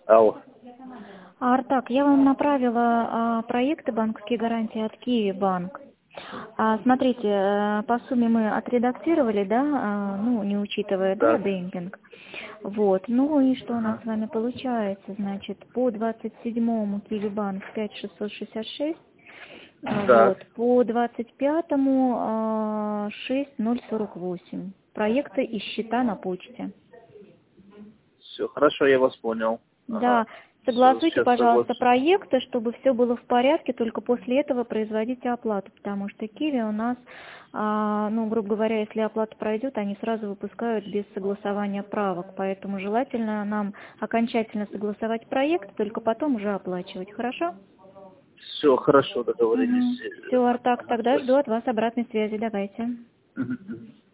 Алло. Артак, я вам направила проекты банковские гарантии от Киви Банк. Смотрите, по сумме мы отредактировали, да, ну, не учитывая, да, Так. демпинг. Вот, ну и что у нас Ага. с вами получается, значит, по 27-му Киви Банк 5666, Так. вот, по 25-му 6048. Проекты и счета на почте. Все, хорошо, я вас понял. Ага. Да, Все, согласуйте, сейчас пожалуйста, согласен. проекты, чтобы все было в порядке, только после этого производите оплату, потому что Киви у нас, ну, грубо говоря, если оплата пройдет, они сразу выпускают без согласования правок, поэтому желательно нам окончательно согласовать проект, только потом уже оплачивать, хорошо? Все, хорошо, договорились. Все, Артак, Ага, тогда жду спасибо. от вас обратной связи, давайте. Мгм, мгм.